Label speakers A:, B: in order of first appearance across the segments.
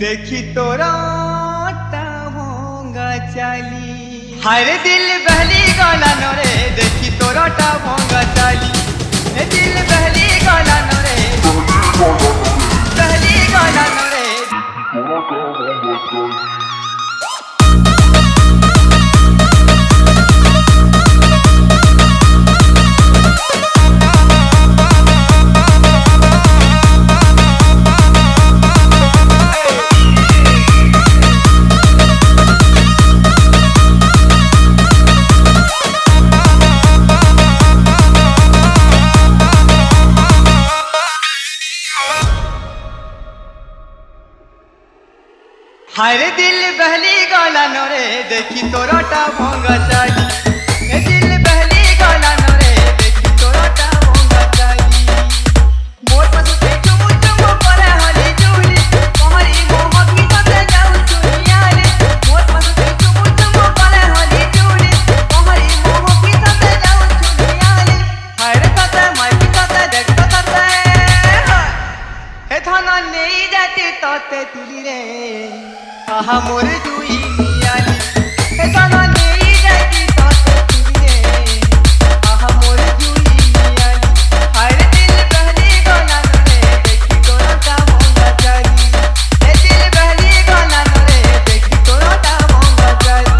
A: देखी तोरा भोंगा चाली हरे दिल बहली गाला नोरे देखी तोरा भोंगा चाली दिल बहली गाला नोरे बहली गाला नोरे हरे दिल बहली गाला नोरे देखी तोरा भोंगा चाली दिल बहली गाला नोरे देखी तोरा भोंगा चाली मोर पसु पे चुमु चुमु परे हली जुली तुम्हारी मोह की सते जाऊ सुनिया रे मोर पसु पे चुमु चुमु परे हली जुली तुम्हारी मोह की सते जाऊ सुनिया रे हरे सते मैं की सते देख सते हे थाना नहीं जाती तोते तुली रे आहा मोर दुई मियाली हे गाना नहीं जाती तोते तुली रे आहा मोर दुई मियाली हरे दिल बहली गाना नोरे देखी तोरा भोंगा चाली हे दिल बहली गाना नोरे देखी तोरा भोंगा चाली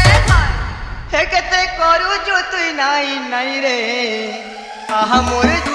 A: करू जो तू नाई नाई रे आहा मोर